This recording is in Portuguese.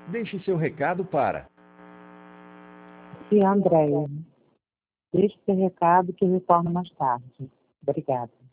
Deixe seu recado para E Andréia, deixe seu recado que retorno mais tarde. Obrigada.